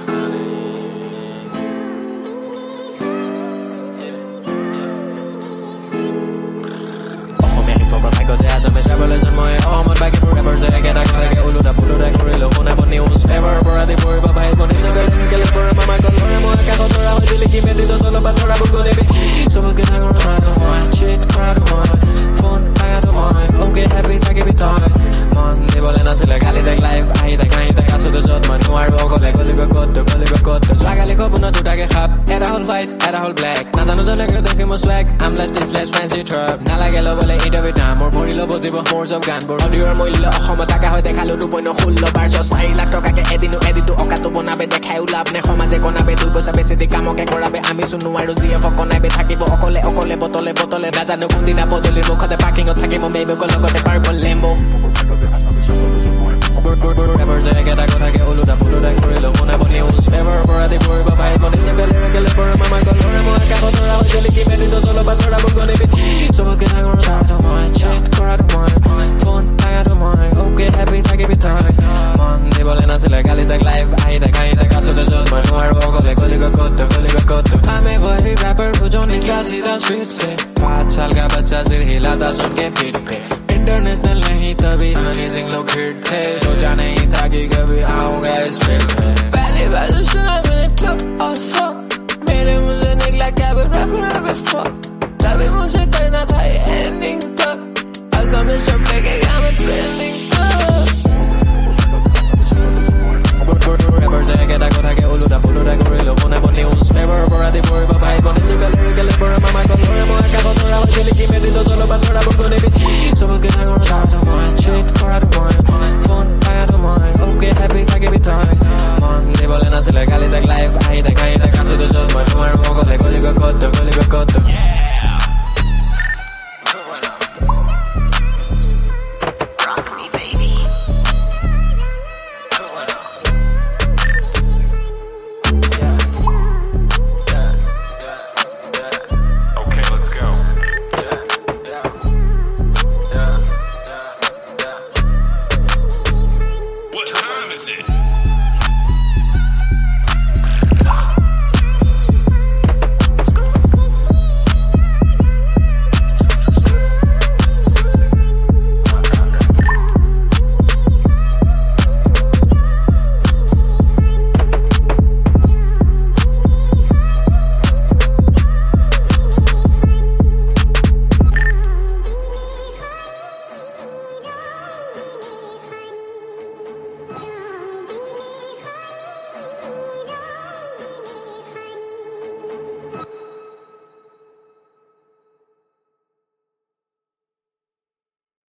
Asame travelers মই অমন বাকি forever যে একেটা কথাকে উলুটা পুলুটা কৰিলো কোনে বনি নিউজ পেপাৰ পৰা দি পৰিব ভাই কোনে সকল কেলে পৰা মামা কলৰে মই কাকত ধৰা হৈছিল কি মেদিত তলবা ধৰা বুগনে সবকে ডাঙৰ কৰা মই চিট কৰা মই ফোন পাগাটো মই ওকে হ্যাপি থাকিবি তই মন দিবলে নাছিলে গালি দেখ লাইভ আহি দেখ নাই দেখ আছো যত মই নোৱাৰো অকলে গলিগ কত ছাগালি কবুন দুটাকে খাপ এটা হল হোৱাইট এটা হল ব্ল্যাক নাজানো জলে দেখি মই swag I'm less this less fancy trap নালাগে লবলে ইন্টাৰভিউ না মোৰ মৰিল বজিব মোৰ সব গানবোৰ অডিঅ'ৰ মূল্য অসমত টাকা হয় দেখালো 2.16 বাৰ 4 লাখ টকাকে এদিনটো অকাটো বনাবে দেখাই লাভ নে সমাজে কোনাবে 2 পইচা বেছি দি কামকে কৰাবে আমি শুনো আৰু জিএফ কনাবে থাকিব অকলে বতলে নাজানো কোনদিনা বদলিৰ মুখতে পাৰ্কিংত থাকিম মেইব লগতে পাৰ্পল লেম্বো Rappers যে একেটা কথাকে উলুটা পুলুটা কৰিলো কোনে বনি নিউজ পেপাৰ পৰা দি পৰিব ভাই কোনে সকল কেলে পৰা মামা কলৰে মই কাকত ধৰা হৈছিল কি মেদিত তলবা ধৰা বুগনে সবকে ডাঙৰ কৰা মই চিট কৰা মই ফোন পাগাটো মই ওকে হ্যাপি থাকিবি তই মন দিবলে নাছিলে গালি দেখ লাইভ আহি দেখ আছো যত মই নোৱাৰো অকলে গলিগ কত আমি वही रैपर जो निकला सीधा स्ट्रीट से 5 साल का बच्चा सिर हिलाता सुन के पीठ पे इंटरनेशनल नहीं तभी हनी सिंह लोग हिट थे सोचा नहीं था कि कभी आऊंगा इस फील्ड में पहली बार तो सुना मैंने top और fuck मेरे मुंह से निकला क्या रैपर fuck तभी मुझे करना था एंडिंग तक ऐसा में सब लेके गया मैं ट्रेंडिंग Rappers একেটা কথাকে উলুটা পুলুটা কৰিলো কোনে বনি নিউজ পেপাৰ পৰা দি পৰিব ভাই কোনে সকল কেলে পৰা মামা কলৰে মই কাকত ধৰা হৈছিল কি মেদিত তলবা ধৰা বুগনে সবকে ডাঙৰ কৰা মই চিট কৰা মই ফোন পাগাটো মই ওকে হ্যাপি থাকিবি তই মন দিবলে নাছিলে গালি দেখ লাইভ আহি দেখ আছো যত মই নোৱাৰো অকলে গলিগ কত